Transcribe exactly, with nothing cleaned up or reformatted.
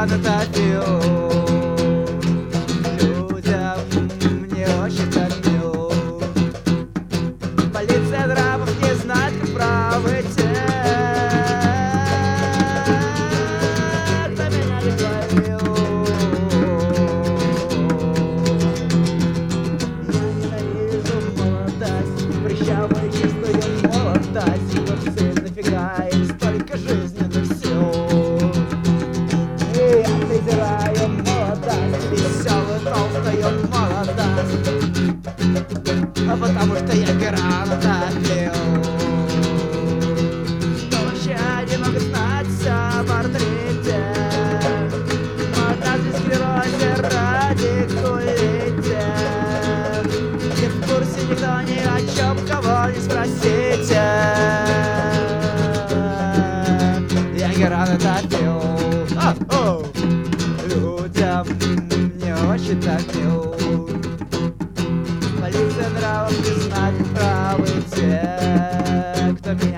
граны топил. Людям не очень так мил. Полиция драпов не знает, как правы те, кто меня не творил. Я ненавижу молодость, прыщавую чистую молодость. Глупцы, нафига им столько жизненных сил? И я презираю молодость, веселую толстую молодость, а потому что я граны топил. Что вообще они могут знать о портрете? Молодость в склерозе, радикулите. Не в курсе никто ни о чем, кого не спросите. Я граны топил. О-о! Людям не очень так мил. Полиция нравов не знать, правы те, кто меня